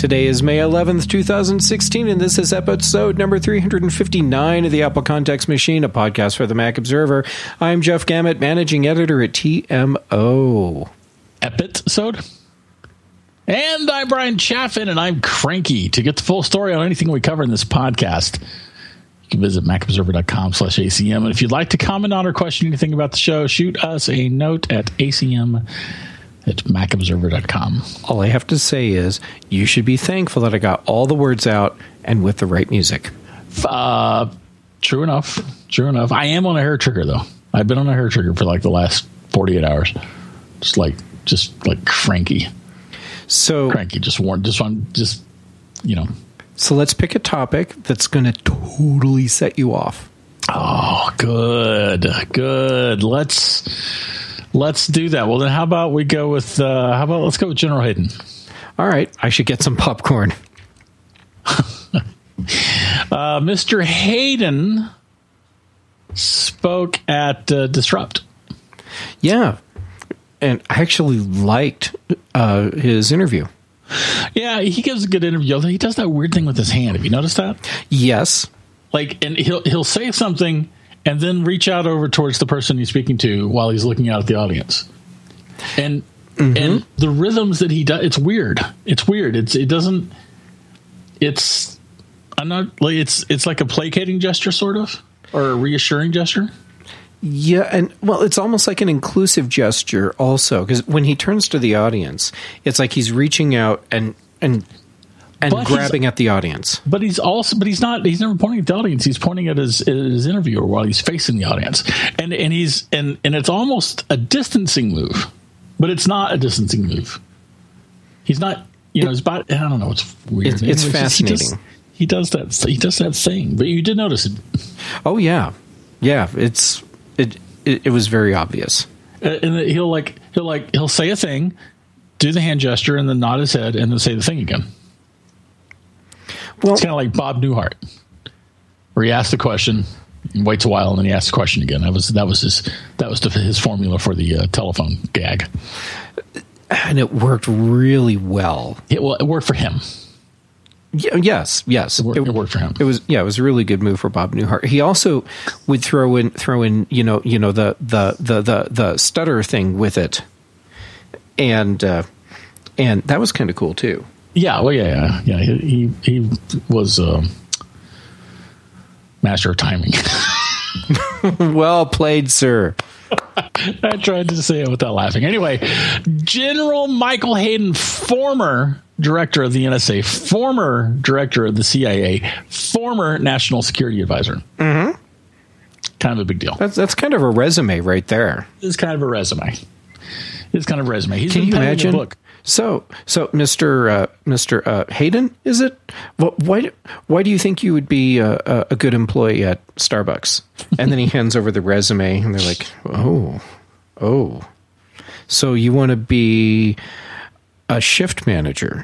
Today is May 11th, 2016, and this is episode number 359 of the Apple Context Machine, a podcast for the Mac Observer. I'm Jeff Gamet, managing editor at TMO. Episode? And I'm Brian Chaffin, and I'm cranky. To get the full story on anything we cover in this podcast, you can visit macobserver.com/ACM. And if you'd like to comment on or question anything about the show, shoot us a note at acm@macobserver.com. All I have to say is you should be thankful that I got all the words out and with the right music. True enough. I am on a hair trigger, though. I've been on a hair trigger for like the last 48 hours. Just like cranky. So cranky, you know. So let's pick a topic that's going to totally set you off. Oh, good. Let's do that. Well, then how about we go with let's go with General Hayden. All right. I should get some popcorn. Mr. Hayden spoke at Disrupt. Yeah. And I actually liked his interview. Yeah, he gives a good interview. He does that weird thing with his hand. Have you noticed that? Yes. And he'll say something and then reach out over towards the person he's speaking to while he's looking out at the audience. And the rhythms that he does, it's weird. It's like a placating gesture, sort of, or a reassuring gesture. Yeah, and well, it's almost like an inclusive gesture also, because when he turns to the audience, it's like he's reaching out and grabbing at the audience. But he's never pointing at the audience. He's pointing at his interviewer while he's facing the audience. And it's almost a distancing move, but it's not a distancing move. He's not, his body, I don't know. It's weird. It's fascinating. He does that thing, but you did notice it. Oh yeah. Yeah. It was very obvious. And he'll say a thing, do the hand gesture, and then nod his head, and then say the thing again. Well, it's kind of like Bob Newhart, where he asks the question, and waits a while, and then he asks the question again. That was his formula for the telephone gag, and it worked really well. It worked for him. Yes. It worked for him. It was a really good move for Bob Newhart. He also would throw in the stutter thing with it, and that was kind of cool too. Yeah, well, yeah. He was master of timing. Well played, sir. I tried to say it without laughing. Anyway, General Michael Hayden, former director of the NSA, former director of the CIA, former national security advisor. Mm-hmm. Kind of a big deal. That's kind of a resume right there. It's kind of a resume. He's Can you imagine? A book. So, Mr. Hayden, is it? Well, why do you think you would be a good employee at Starbucks? And then he hands over the resume, and they're like, "Oh, so you want to be a shift manager?"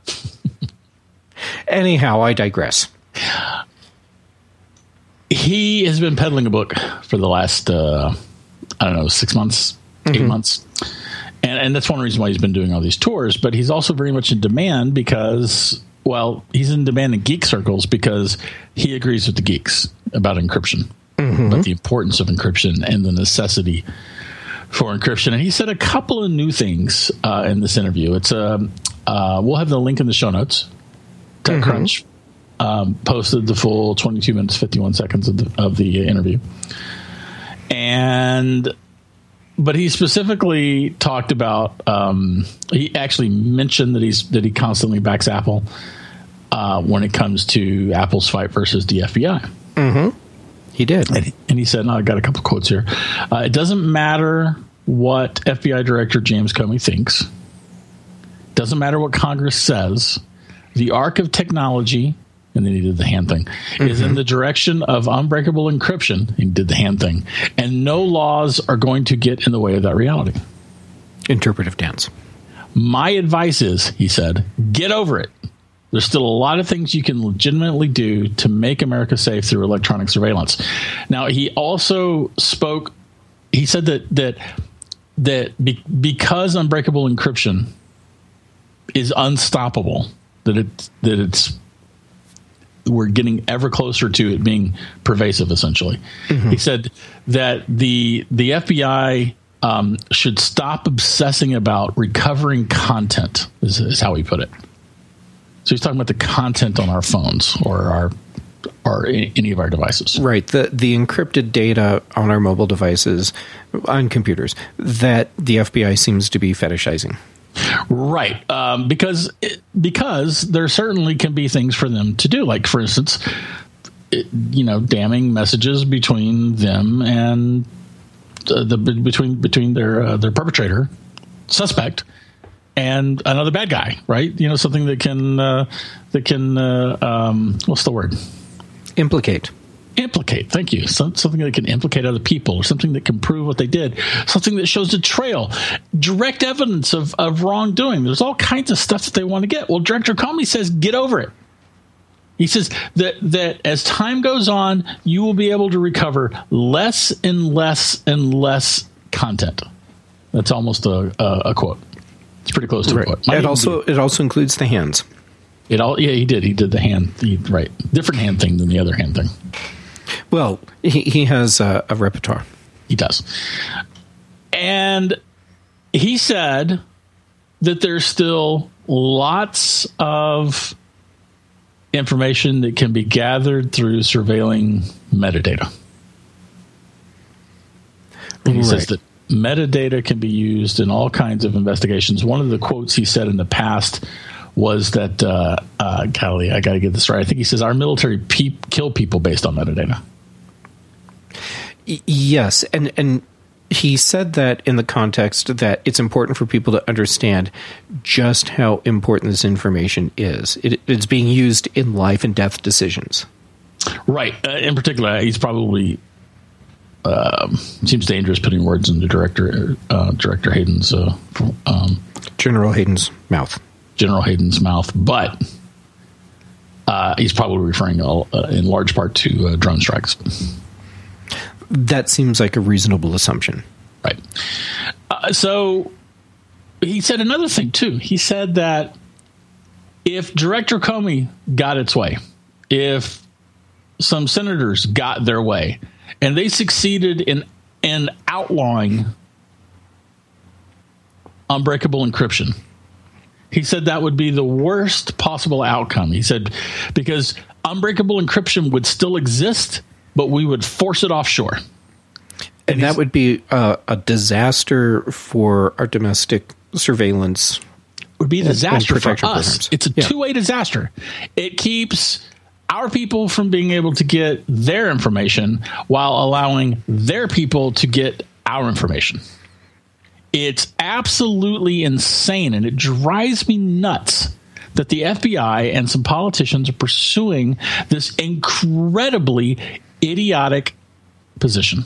Anyhow, I digress. He has been peddling a book for the last 6 months, 8 months. And that's one reason why he's been doing all these tours. But he's also very much in demand because, he's in demand in geek circles because he agrees with the geeks about encryption, about the importance of encryption and the necessity for encryption. And he said a couple of new things in this interview. It's we'll have the link in the show notes. TechCrunch posted the full 22 minutes, 51 seconds of the interview. But he specifically talked about. He actually mentioned that he constantly backs Apple when it comes to Apple's fight versus the FBI. Mm-hmm. He did, and he said, "I got a couple quotes here. It doesn't matter what FBI Director James Comey thinks. Doesn't matter what Congress says. The arc of technology." And then he did the hand thing, is in the direction of unbreakable encryption. He did the hand thing. And no laws are going to get in the way of that reality. Interpretive dance. My advice is, he said, get over it. There's still a lot of things you can legitimately do to make America safe through electronic surveillance. Now, he also spoke, he said that because unbreakable encryption is unstoppable, we're getting ever closer to it being pervasive, essentially. Mm-hmm. He said that the FBI should stop obsessing about recovering content, is how he put it. So he's talking about the content on our phones or any of our devices. Right. The encrypted data on our mobile devices, on computers, that the FBI seems to be fetishizing. Right. Because there certainly can be things for them to do. Like, for instance, damning messages between them and between their perpetrator, suspect, and another bad guy, right? Something that can what's the word? Implicate. Thank you. Something that can implicate other people, or something that can prove what they did, something that shows a trail, direct evidence of wrongdoing. There's all kinds of stuff that they want to get. Well, Director Comey says, get over it. He says that as time goes on, you will be able to recover less and less and less content. That's almost a quote. It's pretty close to a quote. It also includes the hands. He did. He did the hand. Right. Different hand thing than the other hand thing. Well, he has a repertoire. He does. And he said that there's still lots of information that can be gathered through surveilling metadata. He says that metadata can be used in all kinds of investigations. One of the quotes he said in the past was that, golly, I got to get this right. I think he says our military kill people based on metadata. Yes, and he said that in the context that it's important for people to understand just how important this information is. It's being used in life and death decisions. Right. In particular, he's probably seems dangerous putting words into Director Hayden's General Hayden's mouth. General Hayden's mouth, but he's probably referring in large part to drone strikes. That seems like a reasonable assumption. Right. So he said another thing, too. He said that if Director Comey got its way, if some senators got their way, and they succeeded in outlawing unbreakable encryption, he said that would be the worst possible outcome. He said because unbreakable encryption would still exist, but we would force it offshore. And that would be a disaster for our domestic surveillance. Would be a disaster for us. Programs. It's a two-way disaster. It keeps our people from being able to get their information while allowing their people to get our information. It's absolutely insane, and it drives me nuts that the FBI and some politicians are pursuing this incredibly idiotic position.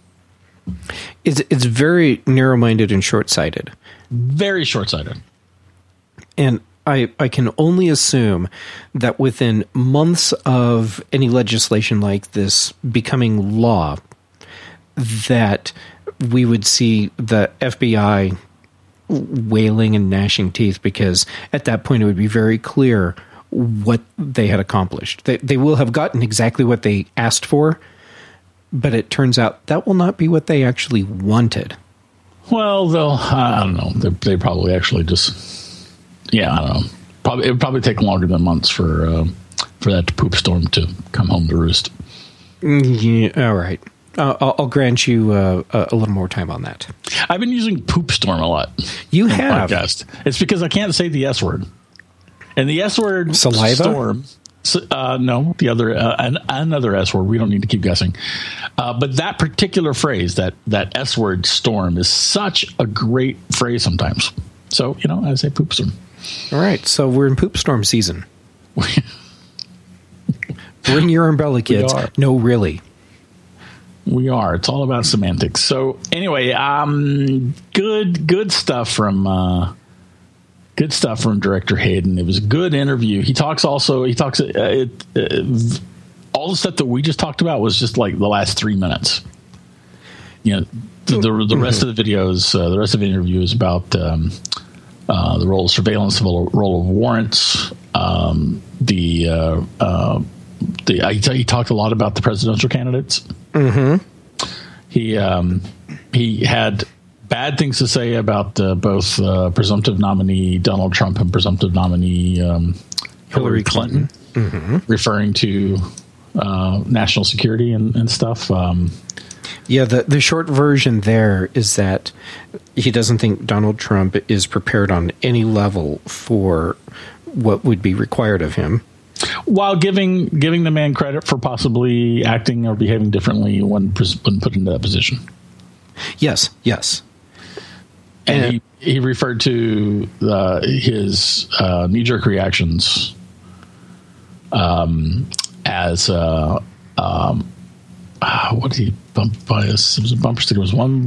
It's very narrow-minded and short-sighted. Very short-sighted. And I can only assume that within months of any legislation like this becoming law, that we would see the FBI wailing and gnashing teeth, because at that point it would be very clear what they had accomplished. They will have gotten exactly what they asked for, but it turns out that will not be what they actually wanted. Well, I don't know. They probably actually just, I don't know. It would probably take longer than months for that poop storm to come home to roost. Yeah, all right. I'll grant you a little more time on that. I've been using poop storm a lot. You have. Podcast. It's because I can't say the S word. And the S word saliva? Storm. No, the other another S word. We don't need to keep guessing. But that particular phrase, that S word storm, is such a great phrase sometimes. So, I say poop storm. All right. So we're in poop storm season. Bring your umbrella, kids. No, really. We are. It's all about semantics. So anyway, good stuff from Director Hayden. It was a good interview. He talks all the stuff that we just talked about was just like the last 3 minutes. The rest of the videos, the rest of the interview is about the role of surveillance, the role of warrants. He talked a lot about the presidential candidates. Mm-hmm. He had bad things to say about both presumptive nominee Donald Trump and presumptive nominee Hillary Clinton, mm-hmm. referring to national security and stuff. Yeah, the short version there is that he doesn't think Donald Trump is prepared on any level for what would be required of him, while giving the man credit for possibly acting or behaving differently when put into that position. Yes. And he referred to his knee-jerk reactions as what did he bump by us? It was a bumper sticker. It was one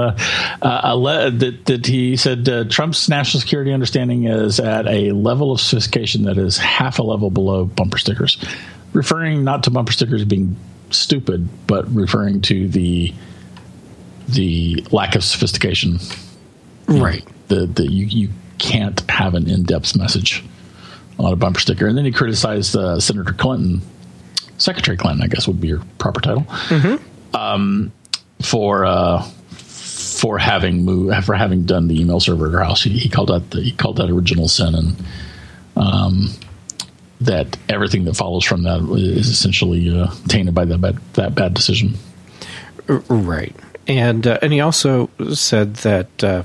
that he said Trump's national security understanding is at a level of sophistication that is half a level below bumper stickers, referring not to bumper stickers being stupid, but referring to the lack of sophistication. Right. You can't have an in-depth message on a bumper sticker. And then he criticized Senator Clinton, Secretary Clinton, I guess would be your proper title, mm-hmm. For having done the email server at her house. He called that original sin, and that everything that follows from that is essentially tainted by that bad decision. Right. And he also said that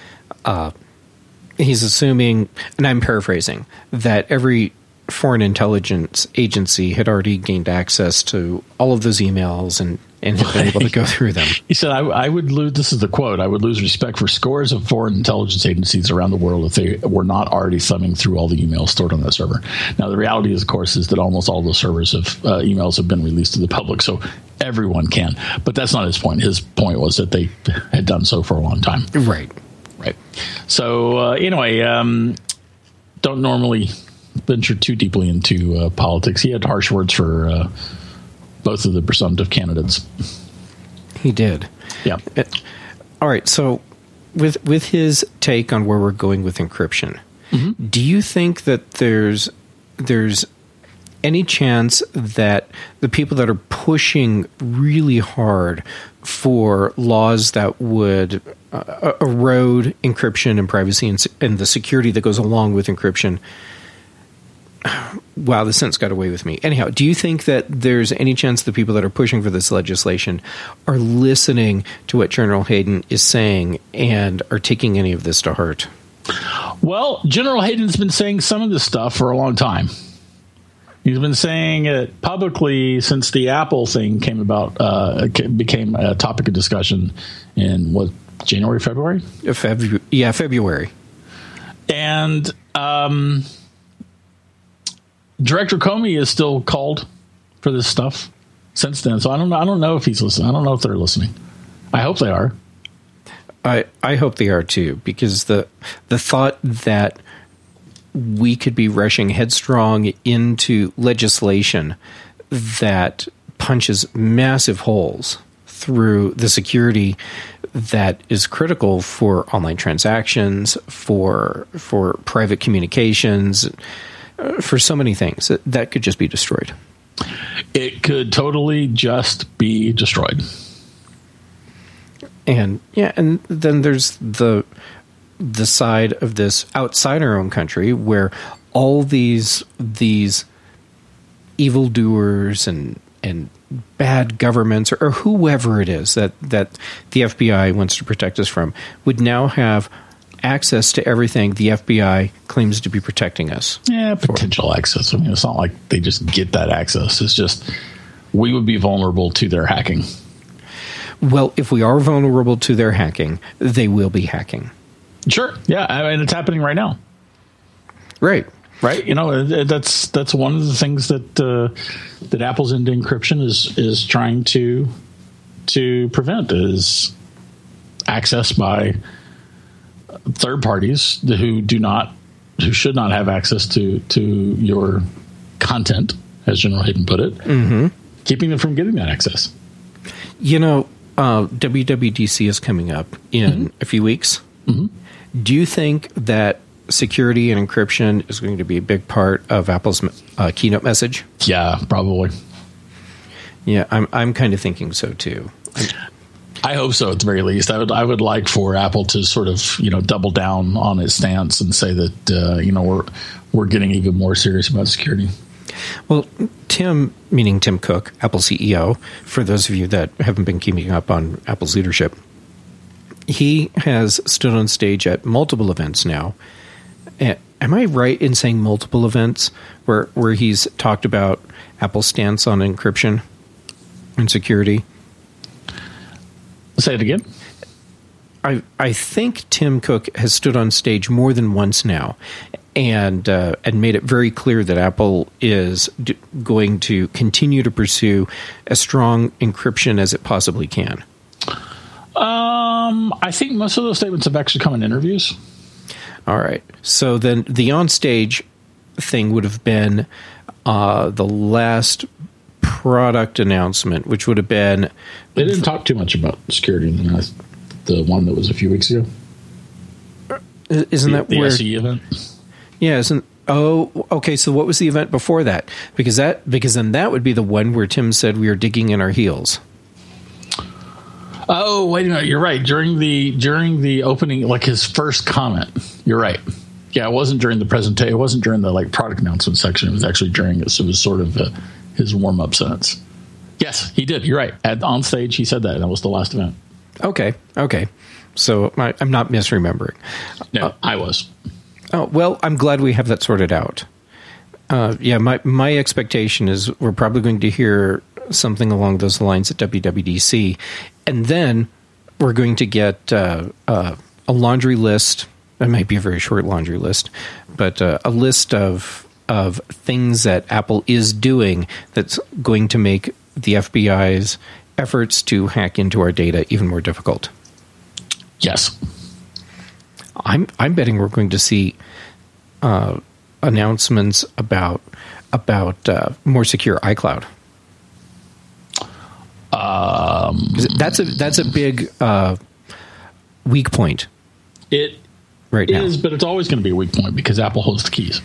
he's assuming, and I'm paraphrasing, that every foreign intelligence agency had already gained access to all of those emails and had been able to go through them. He said, I would lose, this is the quote, I would lose respect for scores of foreign intelligence agencies around the world if they were not already thumbing through all the emails stored on that server. Now, the reality is, of course, is that almost all those servers of emails have been released to the public, so everyone can. But that's not his point. His point was that they had done so for a long time. Right. So, anyway, don't normally venture too deeply into politics. He had harsh words for both of the presumptive candidates. He did. Yeah. All right. So with his take on where we're going with encryption, mm-hmm. do you think that there's any chance that the people that are pushing really hard for laws that would erode encryption and privacy and the security that goes along with encryption? Wow, the sentence got away with me. Anyhow, do you think that there's any chance the people that are pushing for this legislation are listening to what General Hayden is saying and are taking any of this to heart? Well, General Hayden's been saying some of this stuff for a long time. He's been saying it publicly since the Apple thing came about, became a topic of discussion in, January, February? February. And Director Comey is still called for this stuff since then. So I don't know if he's listening. I don't know if they're listening. I hope they are. I hope they are too, because the thought that we could be rushing headstrong into legislation that punches massive holes through the security that is critical for online transactions, for private communications, for so many things, that could just be destroyed. It could totally just be destroyed. And then there's the side of this outside our own country where all these evildoers and bad governments or whoever it is that the FBI wants to protect us from would now have access to everything the FBI claims to be protecting us. Yeah, potential access. I mean, it's not like they just get that access. It's just we would be vulnerable to their hacking. Well, if we are vulnerable to their hacking, they will be hacking. Sure. Yeah, I mean, it's happening right now. Right. You know, that's one of the things that Apple's into encryption is trying to prevent is access by third parties who should not have access to your content, as General Hayden put it, mm-hmm. keeping them from getting that access. You know, WWDC is coming up in mm-hmm. a few weeks. Mm-hmm. Do you think that security and encryption is going to be a big part of Apple's keynote message? Yeah, probably. Yeah, I'm kind of thinking so too. I hope so. At the very least, I would like for Apple to sort of double down on its stance and say that we're getting even more serious about security. Well, Tim, meaning Tim Cook, Apple CEO, for those of you that haven't been keeping up on Apple's leadership, he has stood on stage at multiple events now. Am I right in saying multiple events where he's talked about Apple's stance on encryption and security? Say it again. I think Tim Cook has stood on stage more than once now and made it very clear that Apple is going to continue to pursue as strong encryption as it possibly can. I think most of those statements have actually come in interviews. All right. So then the on-stage thing would have been the last product announcement, which would have been... They didn't talk too much about security in the one that was a few weeks ago. Isn't that the where... SE event? Yeah, isn't... Oh, okay. So what was the event before that? Because then that would be the one where Tim said we are digging in our heels. Oh, wait a minute. You're right. During the opening, like his first comment. You're right. Yeah, it wasn't during the presentation. It wasn't during the product announcement section. It was actually during it. So it was sort of his warm up sentence. Yes, he did. You're right. On stage, he said that. That was the last event. Okay. So I'm not misremembering. No, I was. Oh, well, I'm glad we have that sorted out. Yeah, my expectation is we're probably going to hear something along those lines at WWDC, and then we're going to get a laundry list. It might be a very short laundry list, but a list of things that Apple is doing that's going to make the FBI's efforts to hack into our data even more difficult. Yes. I'm betting we're going to see announcements about more secure iCloud. That's a big weak point. It right now is, but it's always going to be a weak point because Apple holds the keys.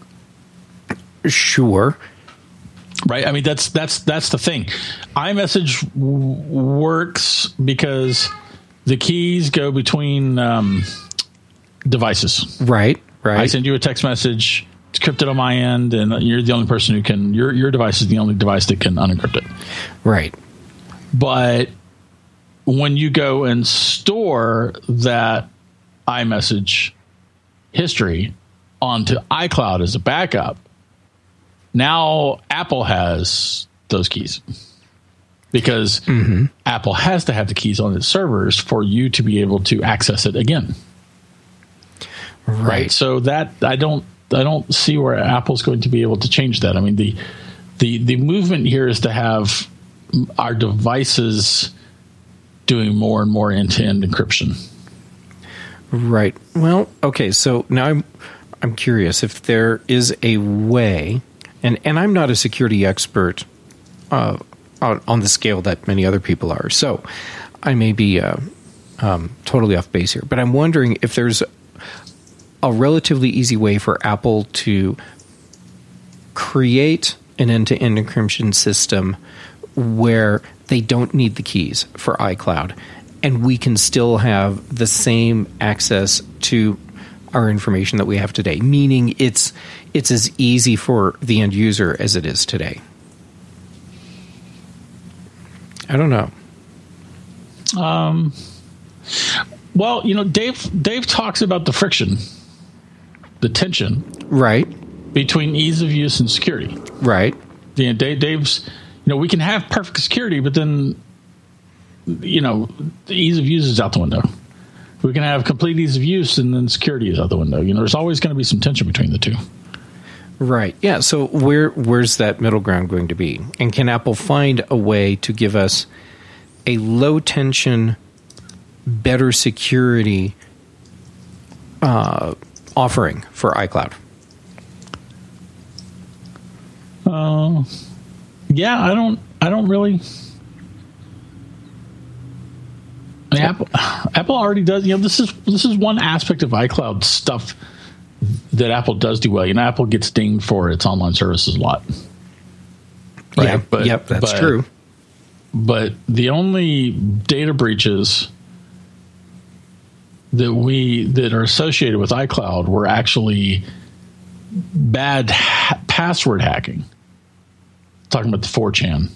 Sure. Right. I mean, that's the thing. iMessage works because the keys go between devices. Right. I send you a text message. It's encrypted on my end, and you're the only person who can. Your device is the only device that can unencrypt it. Right. But when you go and store that iMessage history onto iCloud as a backup, now Apple has those keys because Apple has to have the keys on its servers for you to be able to access it again. Right. So that I don't see where Apple's going to be able to change that. I mean, the movement here is to have our devices doing more and more end-to-end encryption. Right. Well, okay. So now I'm curious if there is a way, and I'm not a security expert on the scale that many other people are, so I may be totally off base here. But I'm wondering if there's a relatively easy way for Apple to create an end-to-end encryption system where they don't need the keys for iCloud, and we can still have the same access to our information that we have today, meaning it's as easy for the end user as it is today. I don't know. Well, Dave talks about the friction, the tension, right, between ease of use and security. Right. Dave's, we can have perfect security, but then, the ease of use is out the window. We can have complete ease of use, and then security is out the window. There's always going to be some tension between the two. Right. Yeah. So where's that middle ground going to be? And can Apple find a way to give us a low tension, better security offering for iCloud? Yeah, I don't really. I mean, Apple already does. This is one aspect of iCloud stuff that Apple does do well. Apple gets dinged for its online services a lot. Right? Yeah, that's true. But the only data breaches that are associated with iCloud were actually bad password hacking. Talking about the 4chan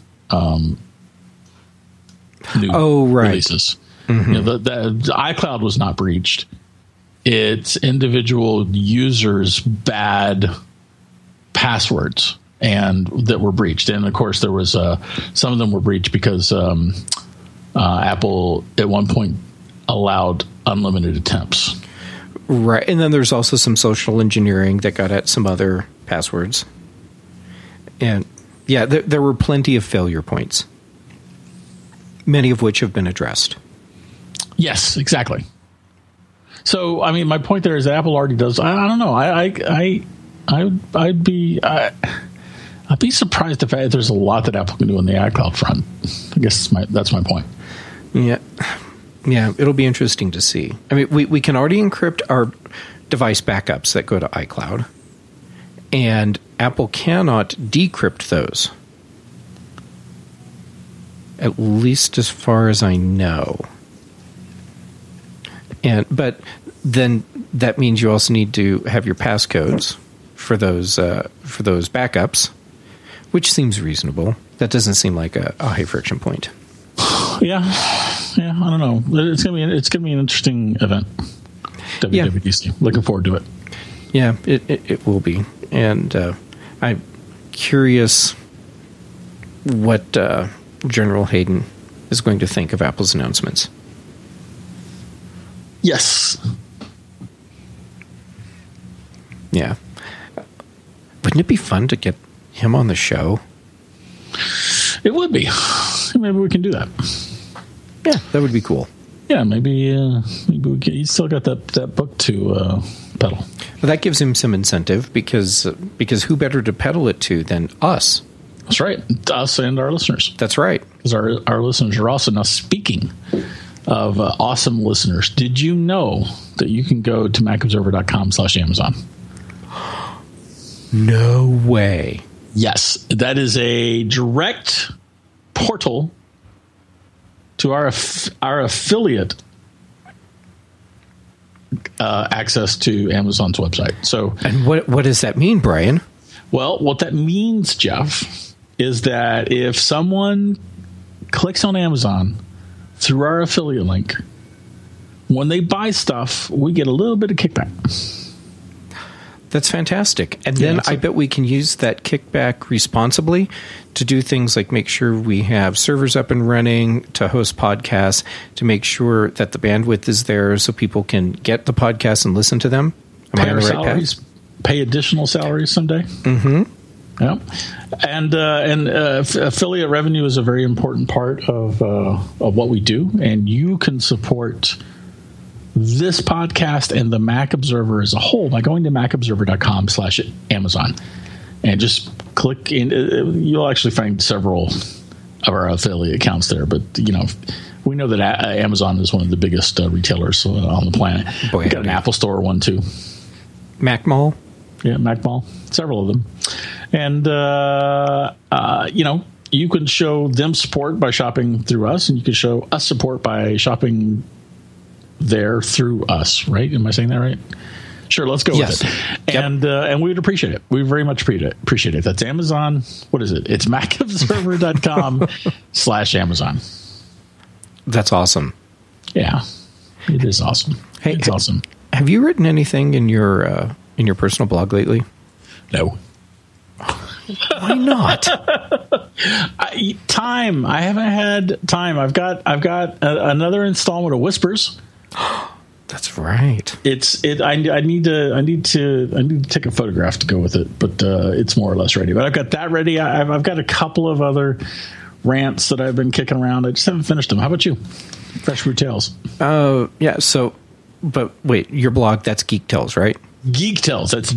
new releases. Mm-hmm. The iCloud was not breached. It's individual users' bad passwords and that were breached. And of course, there was some of them were breached because Apple at one point allowed unlimited attempts. Right, and then there's also some social engineering that got at some other passwords. And yeah, there were plenty of failure points, many of which have been addressed. Yes, exactly. So, I mean, my point there is that Apple already does. I don't know. I'd be surprised if there's a lot that Apple can do on the iCloud front. I guess that's my point. Yeah, it'll be interesting to see. I mean, we can already encrypt our device backups that go to iCloud, and Apple cannot decrypt those, at least as far as I know. But then that means you also need to have your passcodes for those backups, which seems reasonable. That doesn't seem like a high friction point. Yeah, I don't know. It's gonna be an interesting event. WWDC. Looking forward to it. Yeah, it will be, and I'm curious what General Hayden is going to think of Apple's announcements. Yes. Yeah. Wouldn't it be fun to get him on the show? It would be. Maybe we can do that. Yeah, that would be cool. Yeah, maybe we can. You still got that book to peddle. Well, that gives him some incentive because who better to peddle it to than us? That's right. Us and our listeners. That's right. Because our listeners are also now speaking of awesome listeners. Did you know that you can go to macobserver.com/Amazon? No way. Yes, that is a direct portal to our affiliate access to Amazon's website. So, and what does that mean, Brian? Well, what that means, Jeff, is that if someone clicks on Amazon through our affiliate link, when they buy stuff, we get a little bit of kickback. That's fantastic. And then I bet we can use that kickback responsibly to do things like make sure we have servers up and running, to host podcasts, to make sure that the bandwidth is there so people can get the podcasts and listen to them. Am I on the right path? Pay additional salaries someday. Mm-hmm. Yeah. And affiliate revenue is a very important part of what we do. And you can support this podcast and the Mac Observer as a whole by going to macobserver.com/Amazon and just click in. You'll actually find several of our affiliate accounts there, but we know that Amazon is one of the biggest retailers on the planet. We got an Apple Store one too. Mac Mall. Yeah, Mac Mall. Several of them. And you can show them support by shopping through us, and you can show us support by shopping there through us, right? Am I saying that right? Sure, let's go with it. Yep. And we would appreciate it. We very much appreciate it. That's Amazon. What is it? It's macobserver.com/Amazon. That's awesome. Yeah, it is awesome. Hey, it's awesome. Have you written anything in your personal blog lately? No. Why not? Time. I haven't had time. I've got another installment of Whispers. That's right. I need to take a photograph to go with it, but it's more or less ready. But I've got that ready. I've got a couple of other rants that I've been kicking around. I just haven't finished them. How about you? Fresh Brew Tales. Yeah. So, but wait, your blog, that's Geek Tales, right? Geek Tales. That's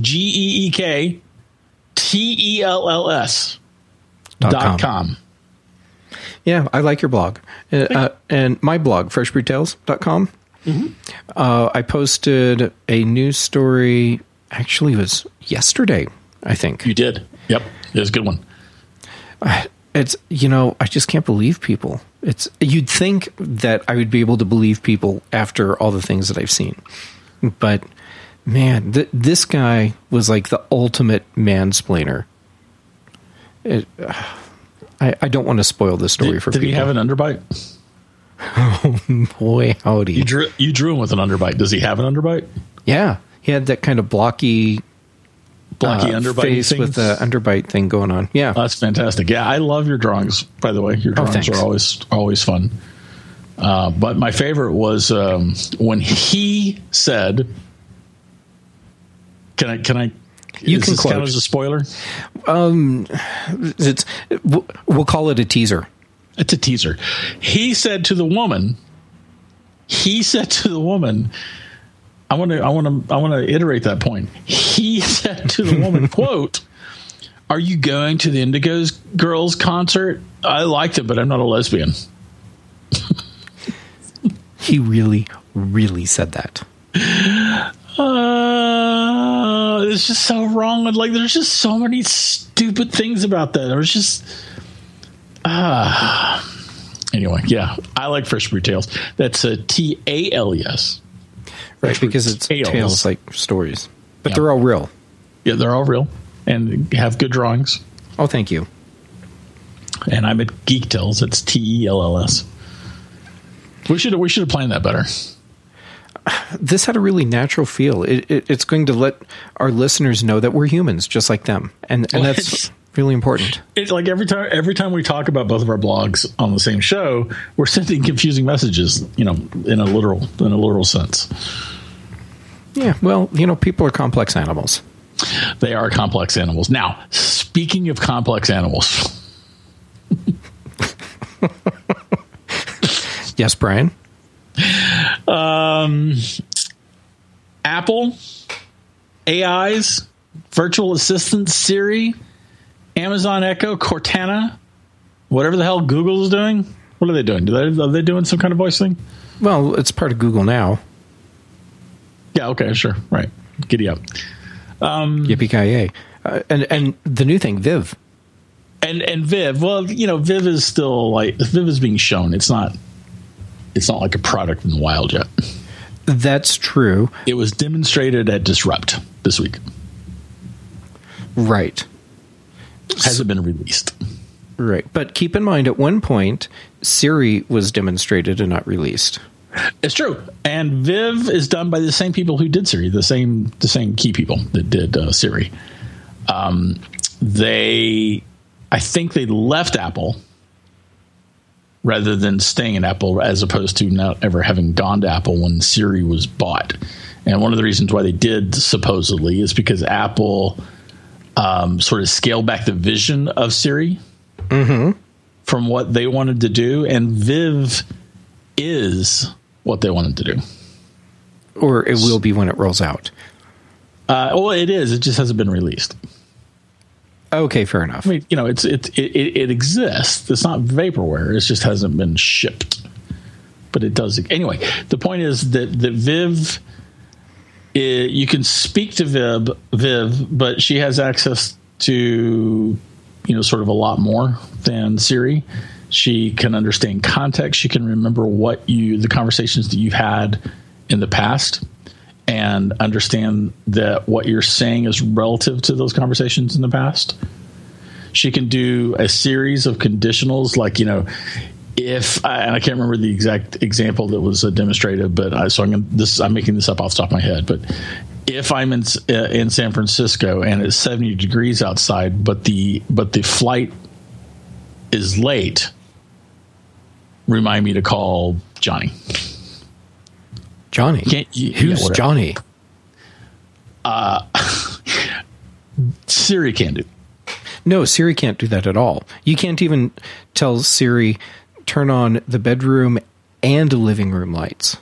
GeekTells.com. Yeah, I like your blog. And my blog, freshbrewtales.com. I posted a news story. Actually, it was yesterday, I think. You did. Yep. It was a good one. It's, I just can't believe people. You'd think that I would be able to believe people after all the things that I've seen. But, man, this guy was like the ultimate mansplainer. I don't want to spoil the story for people. Did he have an underbite? Oh, boy, howdy. You drew him with an underbite. Does he have an underbite? Yeah. He had that kind of blocky underbite face things? with the underbite thing going on. Yeah. That's fantastic. Yeah, I love your drawings, by the way. Your drawings are always fun. But my favorite was when he said, "Can I? You can quote. Count as a spoiler." We'll call it a teaser. It's a teaser. He said to the woman, I want to iterate that point. He said to the woman, quote, "Are you going to the Indigo Girls concert? I liked it, but I'm not a lesbian." He really, really said that. It's just so wrong. Like, there's just so many stupid things about that. There's just, anyway, yeah, I like Fresh Brew Tales. That's a TALES. Right, because it's tales like stories. But Yeah. they're all real. Yeah, they're all real and have good drawings. Oh, thank you. And I'm at Geek Tales. It's TELLS. We should have planned that better. This had a really natural feel. It's going to let our listeners know that we're humans, just like them, and that's really important. It's like every time we talk about both of our blogs on the same show, we're sending confusing messages. In a literal sense. Yeah, well, people are complex animals. They are complex animals. Now, speaking of complex animals, yes, Brian. Apple, AIs, virtual assistants, Siri, Amazon Echo, Cortana, whatever the hell Google is doing. What are they doing? Are they doing some kind of voice thing? Well, it's part of Google now. Yeah. Okay. Sure. Right. Giddy up. Yippee-ki-yay. And the new thing, Viv. And Viv. Well, Viv is still Viv is being shown. It's not like a product in the wild yet. That's true. It was demonstrated at Disrupt this week. Right. Hasn't been released. Right. But keep in mind, at one point, Siri was demonstrated and not released. It's true. And Viv is done by the same people who did Siri, the same key people that did Siri. I think they left Apple rather than staying at Apple, as opposed to not ever having gone to Apple when Siri was bought. And one of the reasons why they did, supposedly, is because Apple sort of scaled back the vision of Siri from what they wanted to do. And Viv is what they wanted to do. Or it will be when it rolls out. Well, it is. It just hasn't been released. Okay, fair enough. I mean, it exists. It's not vaporware. It just hasn't been shipped. But it does. Anyway, the point is that Viv, you can speak to Viv, but she has access to, sort of a lot more than Siri. She can understand context. She can remember the conversations that you've had in the past, and understand that what you're saying is relative to those conversations in the past. She can do a series of conditionals, like, if and I can't remember the exact example that was demonstrated, but I'm making this up off the top of my head. But if I'm in San Francisco and it's 70 degrees outside, but the flight is late, remind me to call Johnny. Johnny? Who's Johnny? Siri can do. No, Siri can't do that at all. You can't even tell Siri, turn on the bedroom and living room lights.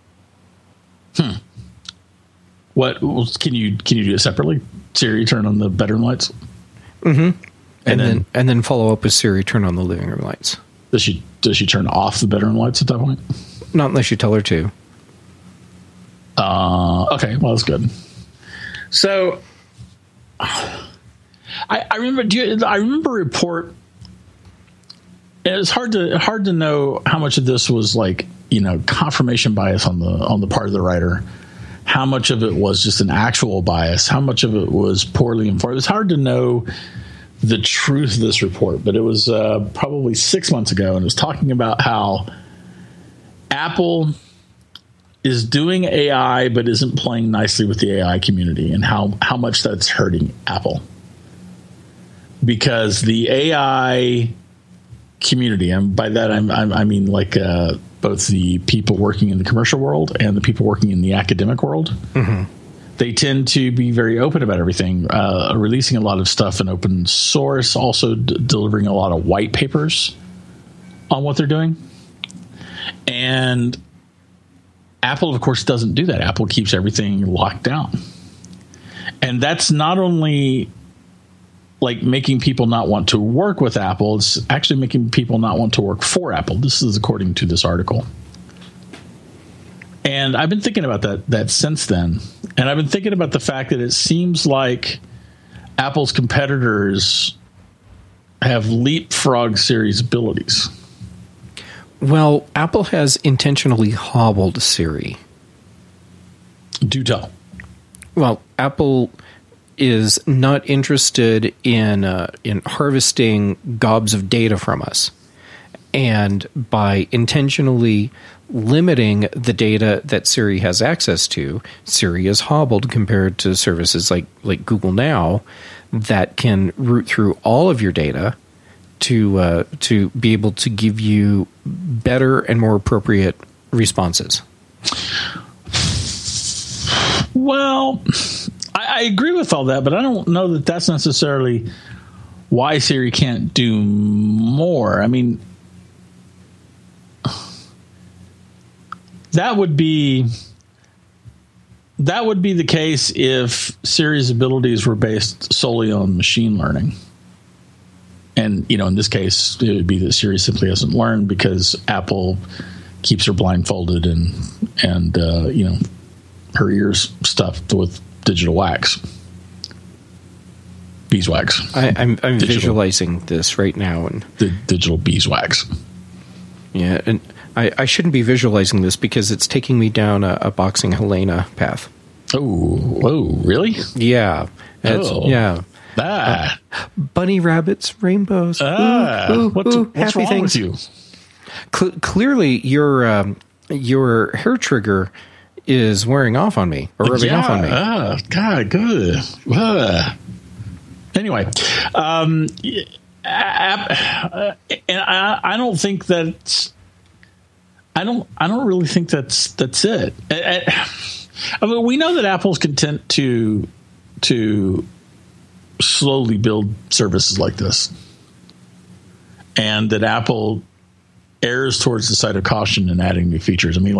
What can you do it separately? Siri, turn on the bedroom lights. And then follow up with Siri, turn on the living room lights. Does she turn off the bedroom lights at that point? Not unless you tell her to. Okay, well, that's good. So, I remember a report. It was hard to know how much of this was like, confirmation bias on the part of the writer, how much of it was just an actual bias, how much of it was poorly informed. It was hard to know the truth of this report, but it was probably 6 months ago, and it was talking about how Apple is doing AI but isn't playing nicely with the AI community, and how much that's hurting Apple. Because the AI community, and by that I mean like both the people working in the commercial world and the people working in the academic world, they tend to be very open about everything, releasing a lot of stuff in open source, also delivering a lot of white papers on what they're doing. And Apple, of course, doesn't do that. Apple keeps everything locked down. And that's not only like making people not want to work with Apple, it's actually making people not want to work for Apple. This is according to this article. And I've been thinking about that since then. And I've been thinking about the fact that it seems like Apple's competitors have leapfrogged Siri's abilities. Well, Apple has intentionally hobbled Siri. Do tell. Well, Apple is not interested in harvesting gobs of data from us. And by intentionally limiting the data that Siri has access to, Siri is hobbled compared to services like Google Now that can root through all of your data to be able to give you better and more appropriate responses. Well, I agree with all that, but I don't know that that's necessarily why Siri can't do more. I mean, that would be the case if Siri's abilities were based solely on machine learning. And, in this case, it would be that Siri simply hasn't learned because Apple keeps her blindfolded and her ears stuffed with digital wax. Beeswax. I'm visualizing this right now. And the digital beeswax. Yeah, and I shouldn't be visualizing this because it's taking me down a boxing Helena path. Oh, really? Yeah. Yeah. Bunny rabbits, rainbows. What's wrong things. with you? Clearly, your hair trigger is wearing off on me, or rubbing off on me. God, good. Anyway, and I don't think that's. I don't really think that's it. I mean, we know that Apple's content to slowly build services like this, and that Apple errs towards the side of caution in adding new features. I mean,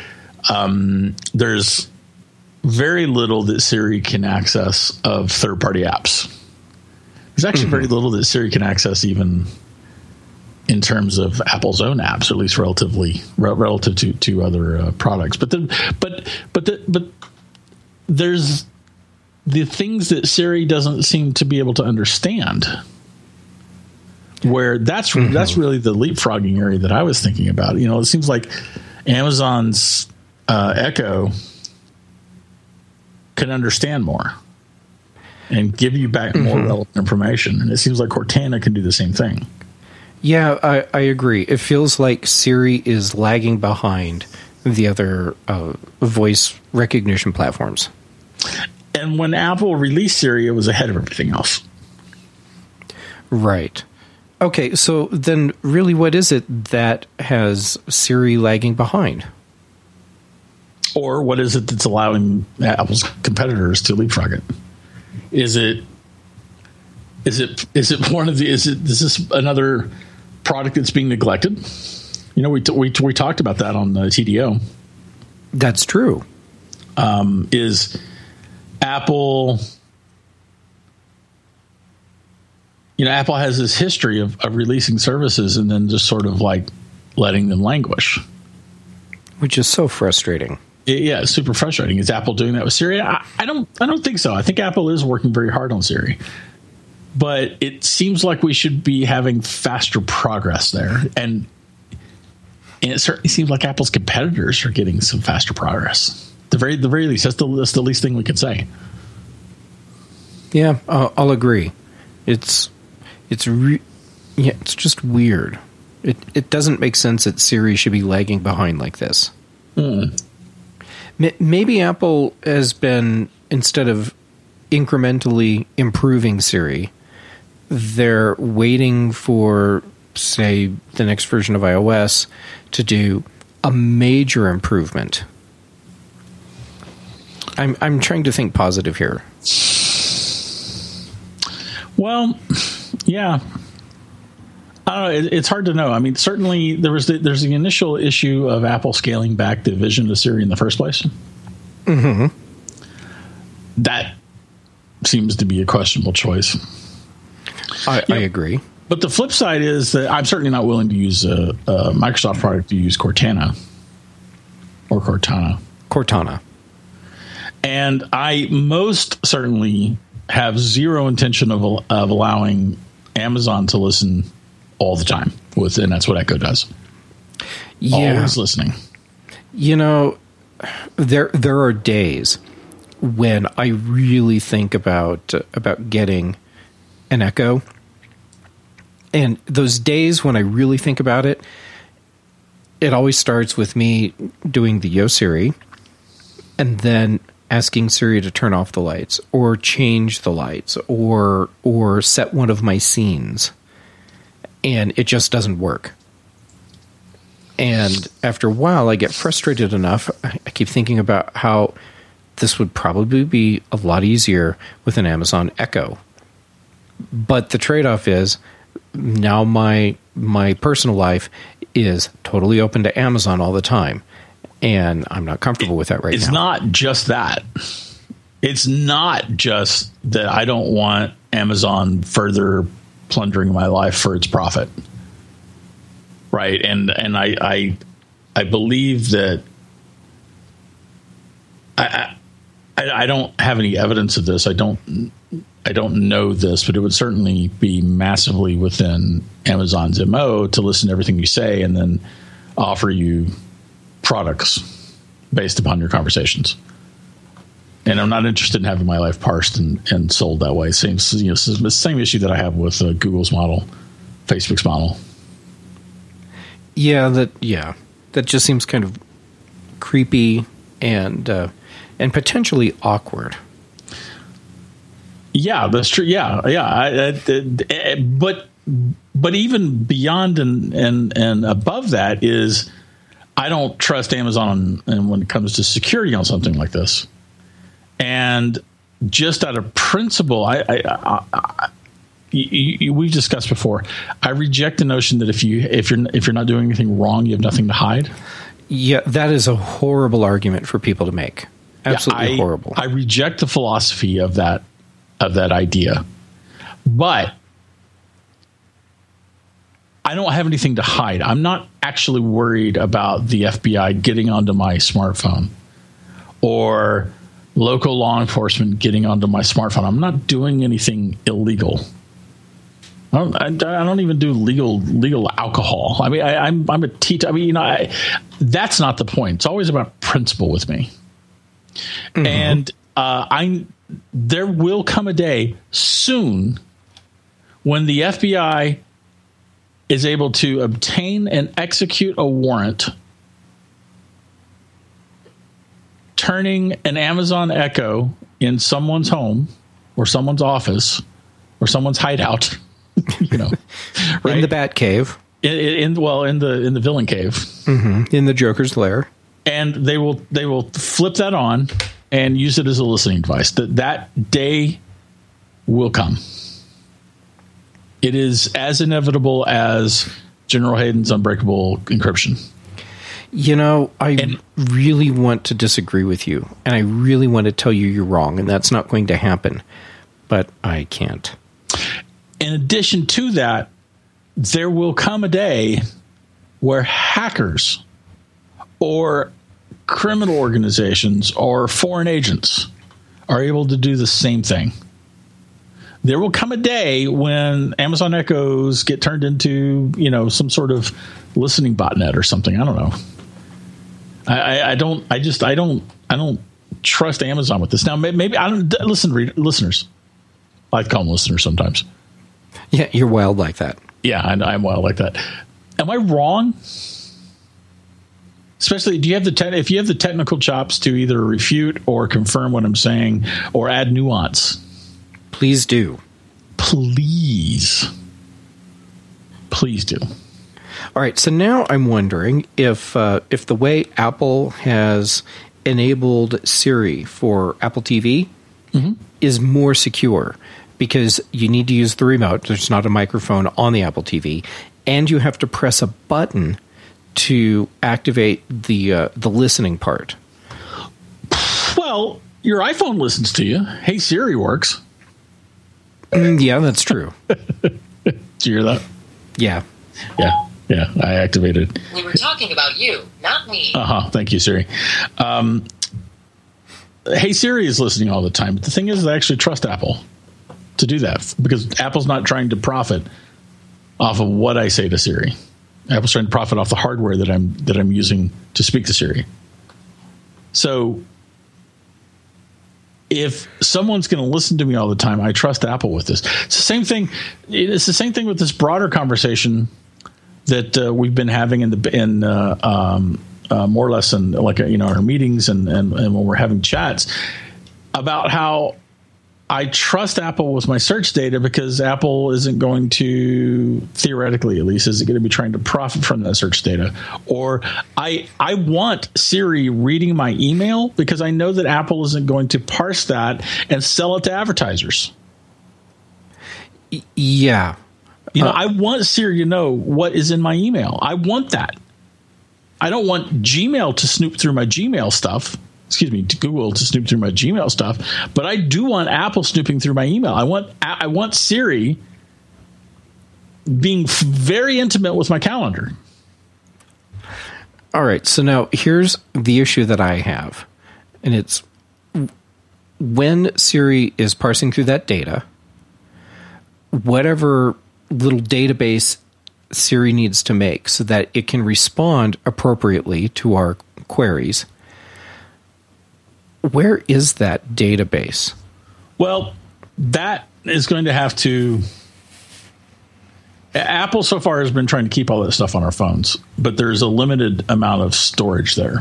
there's very little that Siri can access of third-party apps. There's actually very little that Siri can access even in terms of Apple's own apps, or at least relative to other products. But there's the things that Siri doesn't seem to be able to understand. Where that's really the leapfrogging area that I was thinking about. It seems like Amazon's Echo can understand more and give you back more relevant information, and it seems like Cortana can do the same thing. Yeah, I agree. It feels like Siri is lagging behind the other voice recognition platforms. And when Apple released Siri, it was ahead of everything else. Right. Okay, so then really what is it that has Siri lagging behind? Or what is it that's allowing Apple's competitors to leapfrog it? Is this another product that's being neglected? We talked about that on the TDO. That's true. Is Apple Apple has this history of releasing services and then just sort of like letting them languish, which is so frustrating. Yeah, it's super frustrating. Is Apple doing that with Siri? I don't think so. I think Apple is working very hard on Siri, but it seems like we should be having faster progress there, and it certainly seems like Apple's competitors are getting some faster progress. The very least, that's the least thing we could say. Yeah, I'll agree. It's just weird. It doesn't make sense that Siri should be lagging behind like this. Maybe Apple has been, instead of incrementally improving Siri, they're waiting for, say, the next version of iOS to do a major improvement. I'm trying to think positive here. Well, yeah. I don't know. It's hard to know. I mean, certainly there's the initial issue of Apple scaling back the vision of Siri in the first place. Mm-hmm. That seems to be a questionable choice. I agree. But the flip side is that I'm certainly not willing to use a Microsoft product to use Cortana or Cortana. Cortana. And I most certainly have zero intention of allowing Amazon to listen all the time and that's what Echo does. Yeah. Always listening. There are days when I really think about getting an Echo, and those days when I really think about it, it always starts with me doing the Yo Siri, and then asking Siri to turn off the lights or change the lights or set one of my scenes. And it just doesn't work. And after a while, I get frustrated enough. I keep thinking about how this would probably be a lot easier with an Amazon Echo. But the trade-off is now my personal life is totally open to Amazon all the time. And I'm not comfortable with that right now. It's not just that. It's not just that I don't want Amazon further plundering my life for its profit. Right. And I believe that I don't have any evidence of this. I don't know this, but it would certainly be massively within Amazon's MO to listen to everything you say and then offer you products based upon your conversations. And I'm not interested in having my life parsed and sold that way. Same issue that I have with Google's model, Facebook's model. Yeah, that just seems kind of creepy and potentially awkward. Yeah, that's true. Yeah. But even beyond and above that is, I don't trust Amazon and when it comes to security on something like this. And just out of principle, we've discussed before, I reject the notion that if you're not doing anything wrong, you have nothing to hide. Yeah, that is a horrible argument for people to make. Absolutely horrible. I reject the philosophy of that idea. But I don't have anything to hide. I'm not actually worried about the FBI getting onto my smartphone or local law enforcement getting onto my smartphone. I'm not doing anything illegal. I don't even do legal alcohol. I mean, I'm a teacher. I mean, that's not the point. It's always about principle with me. Mm-hmm. And there will come a day soon when the FBI is able to obtain and execute a warrant turning an Amazon Echo in someone's home or someone's office or someone's hideout, right? In the Bat Cave, in the villain cave, mm-hmm. In the Joker's lair, and they will flip that on and use it as a listening device. That day will come. It is as inevitable as General Hayden's unbreakable encryption. I really want to disagree with you, and I really want to tell you you're wrong, and that's not going to happen, but I can't. in addition to that, there will come a day where hackers or criminal organizations or foreign agents are able to do the same thing. There will come a day when Amazon Echoes get turned into, some sort of listening botnet or something. I don't know. I don't trust Amazon with this. Now, maybe I don't listeners. I call them listeners sometimes. Yeah, you're wild like that. Yeah, I'm wild like that. Am I wrong? Especially, if you have the technical chops to either refute or confirm what I'm saying or add nuance? Please do. Please do. All right. So now I'm wondering if the way Apple has enabled Siri for Apple TV is more secure, because you need to use the remote. There's not a microphone on the Apple TV, and you have to press a button to activate the listening part. Well, your iPhone listens to you. Hey Siri works. Yeah, that's true. Did you hear that? Yeah. I activated. We were talking about you, not me. Thank you, Siri. Hey Siri is listening all the time, but the thing is, I actually trust Apple to do that, because Apple's not trying to profit off of what I say to Siri. Apple's trying to profit off the hardware that I'm using to speak to Siri. So if someone's going to listen to me all the time, I trust Apple with this. It's the same thing. It's the same thing with this broader conversation that we've been having more or less in our meetings and when we're having chats about how I trust Apple with my search data, because Apple isn't going to, theoretically at least, isn't going to be trying to profit from that search data. Or I want Siri reading my email, because I know that Apple isn't going to parse that and sell it to advertisers. Yeah. I want Siri to know what is in my email. I want that. I don't want Gmail to snoop through my Gmail stuff. To Google to snoop through my Gmail stuff, but I do want Apple snooping through my email. I want Siri being very intimate with my calendar. All right, so now here's the issue that I have, and it's when Siri is parsing through that data, whatever little database Siri needs to make so that it can respond appropriately to our queries. Where is that database? Well, that is going to have to... Apple so far has been trying to keep all that stuff on our phones, but there's a limited amount of storage there.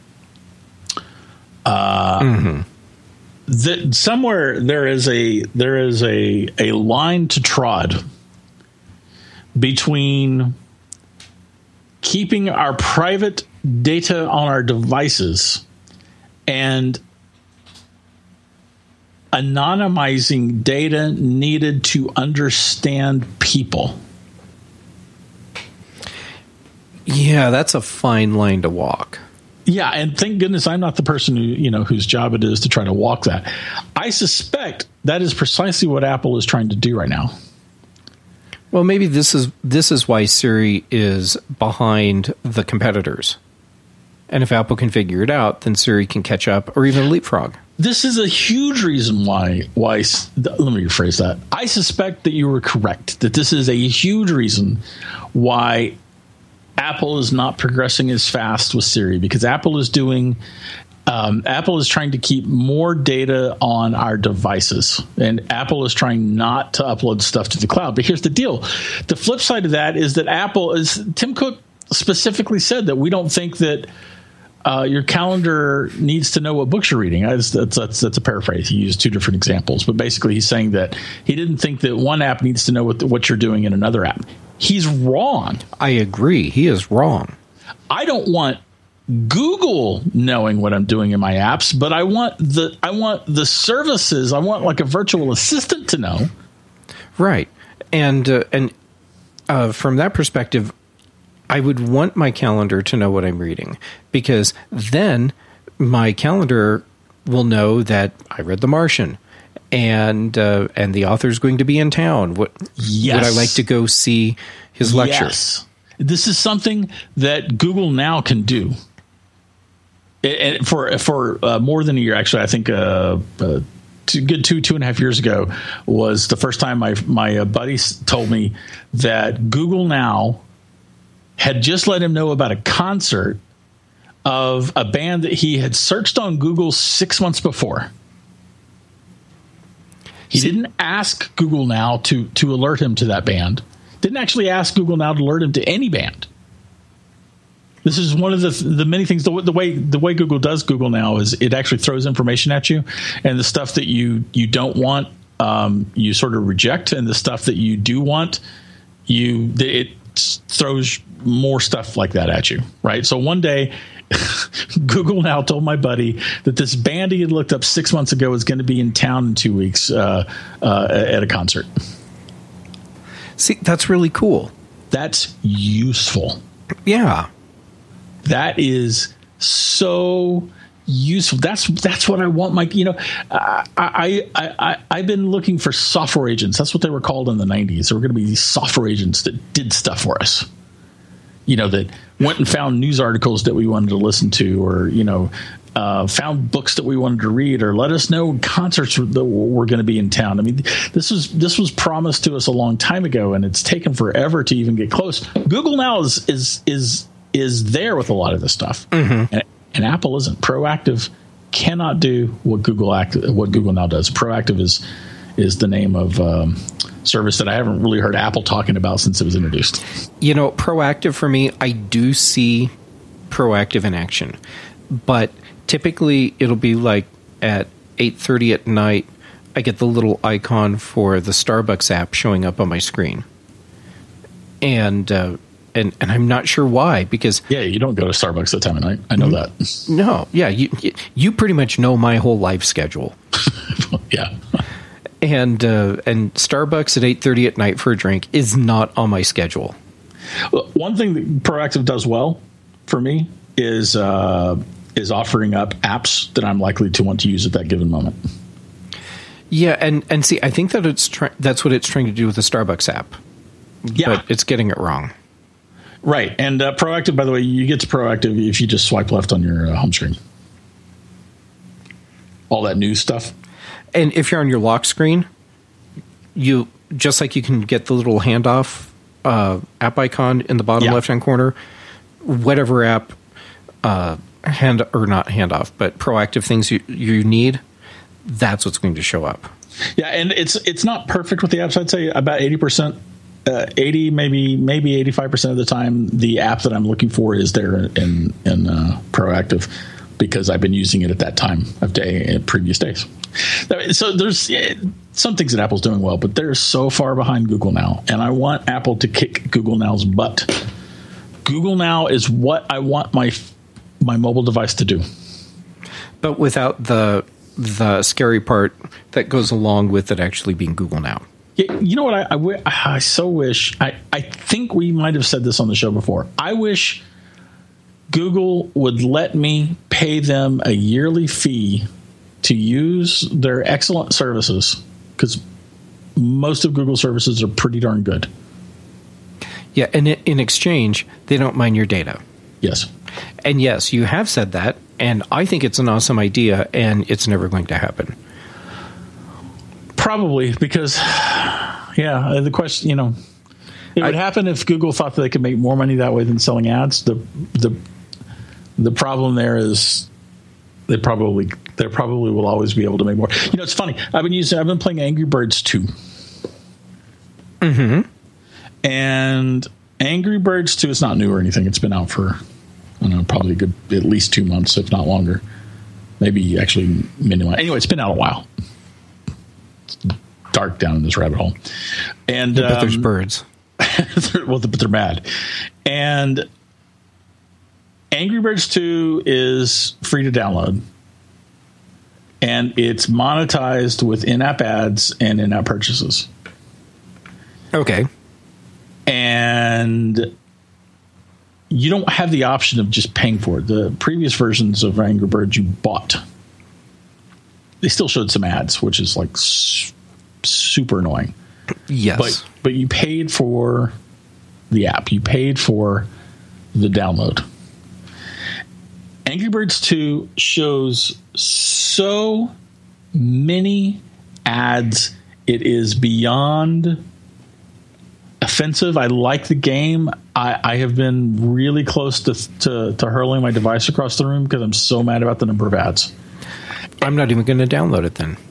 That somewhere there is a line to trod between keeping our private data on our devices and anonymizing data needed to understand people. Yeah, that's a fine line to walk. Yeah, and thank goodness I'm not the person whose job it is to try to walk that. I suspect that is precisely what Apple is trying to do right now. Well, maybe this is why Siri is behind the competitors. And if Apple can figure it out, then Siri can catch up or even leapfrog. This is a huge reason why let me rephrase that. I suspect that you were correct, that this is a huge reason why Apple is not progressing as fast with Siri, because Apple is trying to keep more data on our devices, and Apple is trying not to upload stuff to the cloud. But here's the deal. The flip side of that is that Tim Cook specifically said that we don't think that your calendar needs to know what books you're reading. That's a paraphrase. He used two different examples, but basically he's saying that he didn't think that one app needs to know what you're doing in another app. He's wrong. I agree. He is wrong. I don't want Google knowing what I'm doing in my apps, but I want the services. I want like a virtual assistant to know. Right. And from that perspective, I would want my calendar to know what I'm reading, because then my calendar will know that I read The Martian, the author's going to be in town. Would I like to go see his lecture? Yes. This is something that Google Now can do. And for more than a year, actually, I think 2.5 years ago was the first time my buddies told me that Google Now had just let him know about a concert of a band that he had searched on Google 6 months before. He didn't ask Google Now to alert him to that band. Didn't actually ask Google Now to alert him to any band. This is one of the many things. The way Google does Google Now is it actually throws information at you, and the stuff that you don't want, you sort of reject, and the stuff that you do want, it throws more stuff like that at you, right? So one day, Google Now told my buddy that this band he had looked up 6 months ago is going to be in town in 2 weeks at a concert. See, that's really cool. That's useful. Yeah. That is so useful. That's what I want. Mike, I've been looking for software agents. That's what they were called in the 90s. There were going to be these software agents that did stuff for us. That went and found news articles that we wanted to listen to, or found books that we wanted to read, or let us know concerts that were going to be in town. I mean, this was promised to us a long time ago, and it's taken forever to even get close. Google Now is there with a lot of this stuff, and Apple isn't. Proactive cannot do what Google Now does. Proactive is the name of service that I haven't really heard Apple talking about since it was introduced. Proactive for me, I do see Proactive in action, but typically it'll be like at 8:30 at night, I get the little icon for the Starbucks app showing up on my screen. And I'm not sure why, because you don't go to Starbucks that time of night. I know that. No, yeah, you pretty much know my whole life schedule. Yeah. And Starbucks at 8:30 at night for a drink is not on my schedule. Well, one thing that Proactive does well for me is offering up apps that I'm likely to want to use at that given moment. Yeah, and see, I think that that's what it's trying to do with the Starbucks app. Yeah, but it's getting it wrong. Right, and Proactive, by the way, you get to Proactive if you just swipe left on your home screen. All that news stuff. And if you're on your lock screen, you just like you can get the little handoff app icon in the bottom left-hand corner, whatever app not handoff, but proactive things you need, that's what's going to show up. Yeah, and it's not perfect with the apps. I'd say about 80%, 80 maybe 85% of the time, the app that I'm looking for is there in Proactive, because I've been using it at that time of day in previous days. So there's some things that Apple's doing well, but they're so far behind Google Now, and I want Apple to kick Google Now's butt. Google Now is what I want my mobile device to do, but without the scary part that goes along with it actually being Google Now. You know what? I so wish. I think we might have said this on the show before. I wish Google would let me pay them a yearly fee to use their excellent services, because most of Google services are pretty darn good. Yeah, and in exchange, they don't mine your data. Yes. And yes, you have said that, and I think it's an awesome idea, and it's never going to happen. Probably, because, the question, it would happen if Google thought that they could make more money that way than selling ads. The problem there is they probably will always be able to make more. It's funny. I've been playing Angry Birds 2. Mm-hmm. And Angry Birds 2 is not new or anything. It's been out for, I don't know, probably at least 2 months, if not longer. Maybe actually minimum. Anyway, it's been out a while. It's dark down in this rabbit hole. And but there's birds. But they're mad. And Angry Birds 2 is free to download, and it's monetized with in-app ads and in-app purchases. Okay. And you don't have the option of just paying for it. The previous versions of Angry Birds you bought. they still showed some ads, which is like super annoying. Yes. But you paid for the app. You paid for the download. Angry Birds 2 shows so many ads. It is beyond offensive. I like the game. I have been really close to hurling my device across the room because I'm so mad about the number of ads. I'm not even going to download it then.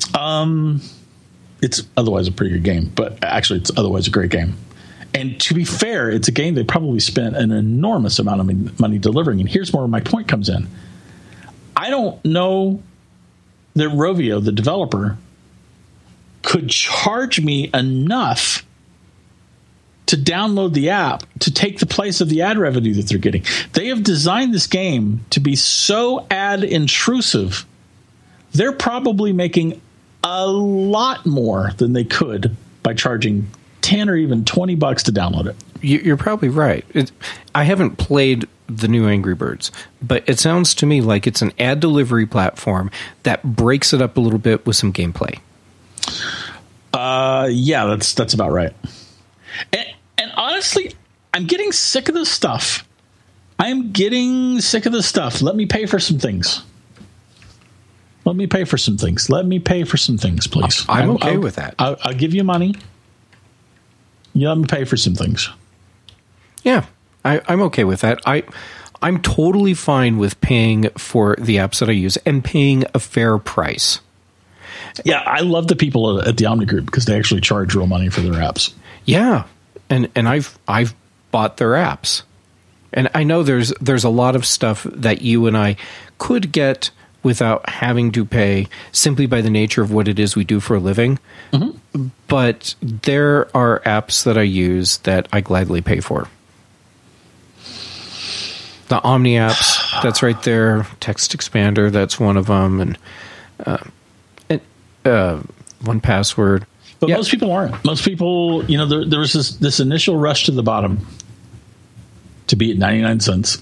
It's otherwise a pretty good game, but actually it's otherwise a great game. And to be fair, it's a game they probably spent an enormous amount of money delivering. And here's where my point comes in. I don't know that Rovio, the developer, could charge me enough to download the app to take the place of the ad revenue that they're getting. They have designed this game to be so ad intrusive. They're probably making a lot more than they could by charging $10 or even $20 to download it. You're probably right. I haven't played the new Angry Birds, but it sounds to me like it's an ad delivery platform that breaks it up a little bit with some gameplay. Yeah, that's about right. And honestly, I'm getting sick of this stuff. I'm getting sick of this stuff. Let me pay for some things. Let me pay for some things. Let me pay for some things, please. I'm okay with that. I'll give you money. You let me pay for some things. Yeah, I'm okay with that. I'm totally fine with paying for the apps that I use and paying a fair price. Yeah, I love the people at the Omni Group because they actually charge real money for their apps. Yeah, and I've bought their apps, and I know there's a lot of stuff that you and I could get without having to pay simply by the nature of what it is we do for a living. Mm-hmm. But there are apps that I use that I gladly pay for. The Omni apps, that's right there. Text Expander, that's one of them, and 1Password. But most people aren't. Most people, there was this initial rush to the bottom to be at 99 cents.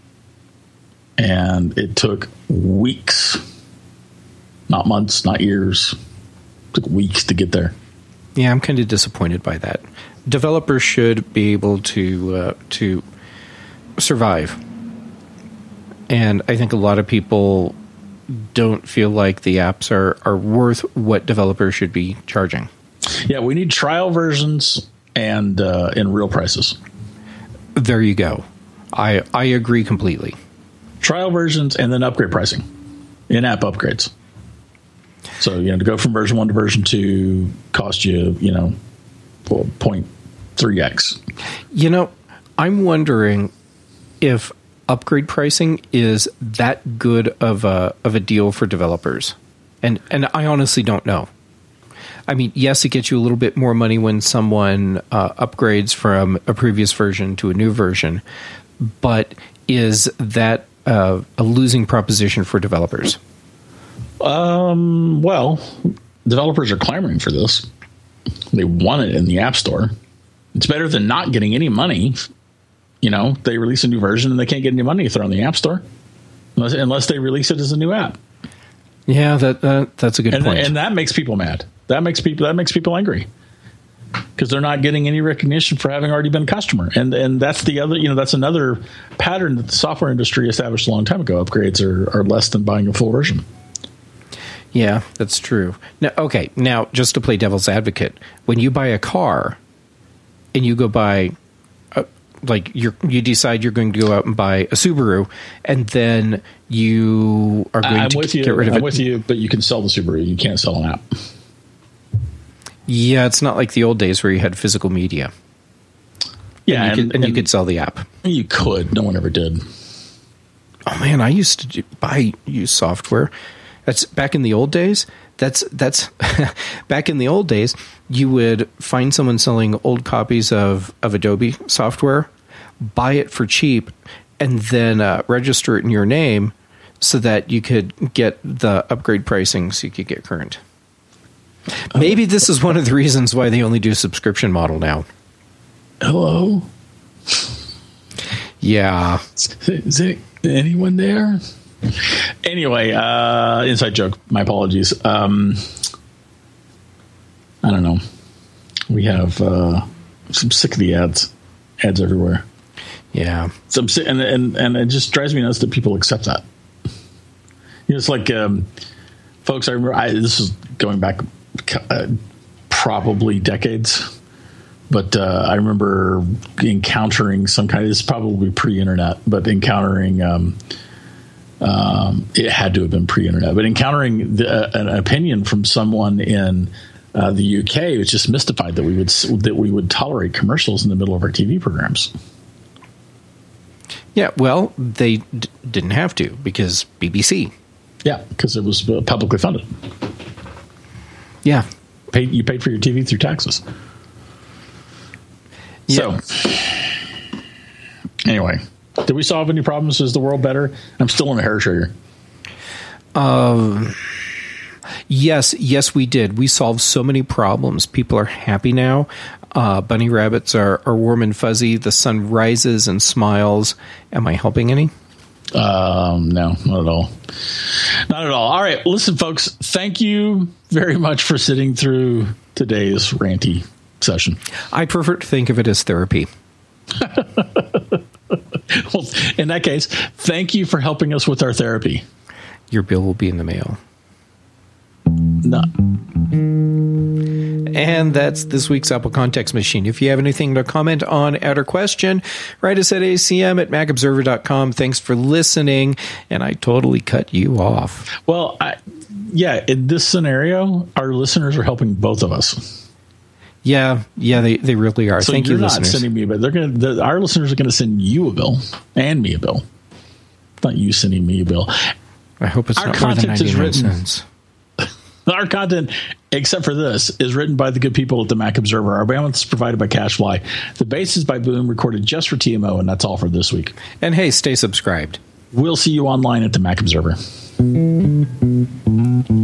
And it took weeks, not months, not years. It took weeks to get there. Yeah, I'm kind of disappointed by that. Developers should be able to survive. And I think a lot of people don't feel like the apps are worth what developers should be charging. Yeah, we need trial versions and real prices. There you go. I agree completely. Trial versions and then upgrade pricing, in-app upgrades. So, to go from version 1 to version 2 cost you, 0.3x. I'm wondering if upgrade pricing is that good of a deal for developers. And I honestly don't know. I mean, yes, it gets you a little bit more money when someone upgrades from a previous version to a new version, but is that a losing proposition for developers? Well, developers are clamoring for this. They want it in the App Store. It's better than not getting any money. They release a new version and they can't get any money if they're on the App Store, unless they release it as a new app. Yeah, that's a good point. And that makes people mad. That makes people angry because they're not getting any recognition for having already been a customer. And that's the other, that's another pattern that the software industry established a long time ago. Upgrades are less than buying a full version. Yeah, that's true. Now, just to play devil's advocate, when you buy a car and you go buy, you decide you're going to go out and buy a Subaru, and then you are going to get rid of it. I'm with you, but you can sell the Subaru. You can't sell an app. Yeah, it's not like the old days where you had physical media. Yeah, and you could sell the app. You could. No one ever did. Oh man, I used to buy used software. That's back in the old days. That's back in the old days. You would find someone selling old copies of Adobe software, buy it for cheap, and then register it in your name so that you could get the upgrade pricing so you could get current. Maybe this is one of the reasons why they only do subscription model now. Hello? Yeah. Is there anyone there? Anyway, inside joke. My apologies. I don't know. We have some sick of the ads everywhere. Yeah. Some and it just drives me nuts that people accept that. It's like, folks. I remember this is going back probably decades, but I remember encountering some kind of. This is probably pre-internet, but encountering. It had to have been pre-internet, but encountering an opinion from someone in the UK was just mystified that we would tolerate commercials in the middle of our TV programs. Yeah, well, they didn't have to because BBC. Yeah, because it was publicly funded. Yeah, you paid for your TV through taxes. Yeah. So, anyway. Did we solve any problems? Is the world better? I'm still in a hair trigger. Yes, we did. We solved so many problems. People are happy now. Bunny rabbits are warm and fuzzy. The sun rises and smiles. Am I helping any? No, not at all. Not at all. All right. Listen, folks, thank you very much for sitting through today's ranty session. I prefer to think of it as therapy. Well, in that case, thank you for helping us with our therapy. Your bill will be in the mail. No. And that's this week's Apple Context Machine. If you have anything to comment on, add or question, write us at acm@macobserver.com. Thanks for listening. And I totally cut you off. Well, in this scenario, our listeners are helping both of us. Yeah, they really are. So thank you, listeners. Not sending me a bill. Our listeners are going to send you a bill and me a bill. Not you sending me a bill. I hope it's not more than 99 cents. Our content, except for this, is written by the good people at the Mac Observer. Our bandwidth is provided by CacheFly. The bass is by Boom, recorded just for TMO, and that's all for this week. And hey, stay subscribed. We'll see you online at the Mac Observer.